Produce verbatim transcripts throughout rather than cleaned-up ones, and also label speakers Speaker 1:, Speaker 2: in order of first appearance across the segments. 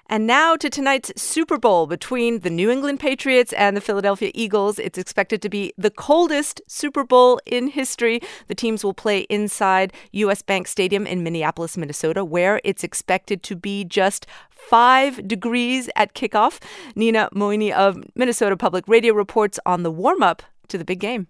Speaker 1: And now to tonight's Super Bowl between the New England Patriots and the Philadelphia Eagles. It's expected to be the coldest Super Bowl in history. The teams will play inside U S Bank Stadium in Minneapolis, Minnesota, where it's expected to be just five degrees at kickoff. Nina Moini of Minnesota Public Radio reports on the warm-up to the big game.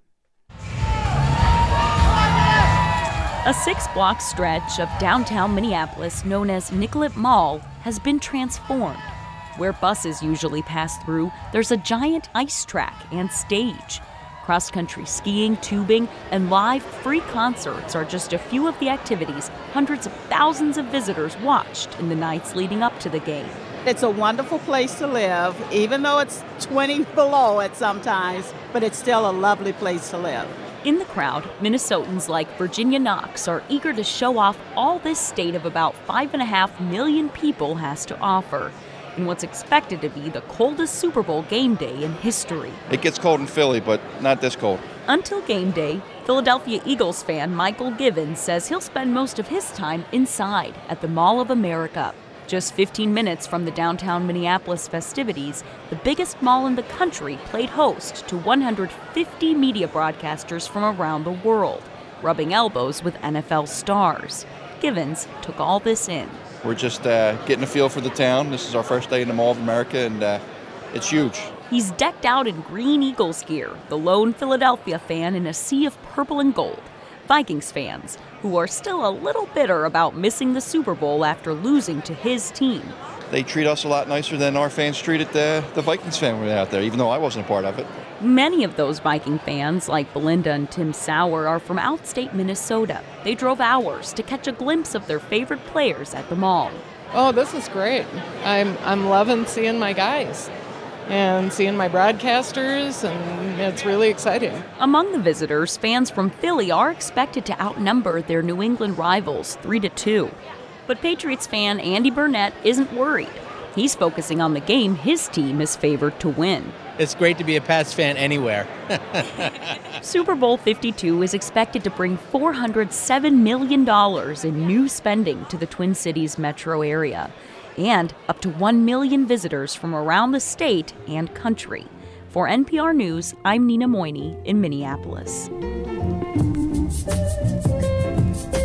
Speaker 2: A six-block stretch of downtown Minneapolis known as Nicollet Mall has been transformed. Where buses usually pass through, there's a giant ice track and stage. Cross-country skiing, tubing, and live free concerts are just a few of the activities hundreds of thousands of visitors watched in the nights leading up to the game.
Speaker 3: It's a wonderful place to live, even though it's twenty below at sometimes, but it's still a lovely place to live.
Speaker 2: In the crowd, Minnesotans like Virginia Knox are eager to show off all this state of about five and a half million people has to offer in what's expected to be the coldest Super Bowl game day in history.
Speaker 4: It gets cold in Philly, but not this cold.
Speaker 2: Until game day, Philadelphia Eagles fan Michael Givens says he'll spend most of his time inside at the Mall of America. Just fifteen minutes from the downtown Minneapolis festivities, the biggest mall in the country played host to one hundred fifty media broadcasters from around the world, rubbing elbows with N F L stars. Givens took all this in.
Speaker 4: We're just uh, getting a feel for the town. This is our first day in the Mall of America, and uh, it's huge.
Speaker 2: He's decked out in green Eagles gear, the lone Philadelphia fan in a sea of purple and gold. Vikings fans, who are still a little bitter about missing the Super Bowl after losing to his team.
Speaker 4: They treat us a lot nicer than our fans treated the, the Vikings fan when we were out there, even though I wasn't a part of it.
Speaker 2: Many of those Viking fans, like Belinda and Tim Sauer, are from outstate Minnesota. They drove hours to catch a glimpse of their favorite players at the mall.
Speaker 5: Oh, this is great. I'm I'm loving seeing my guys and seeing my broadcasters, and it's really exciting.
Speaker 2: Among the visitors, fans from Philly are expected to outnumber their New England rivals three to two. But Patriots fan Andy Burnett isn't worried. He's focusing on the game his team is favored to win.
Speaker 6: It's great to be a Pats fan anywhere.
Speaker 2: Super Bowl fifty-two is expected to bring four hundred seven million dollars in new spending to the Twin Cities metro area, and up to one million visitors from around the state and country. For N P R News, I'm Nina Moini in Minneapolis.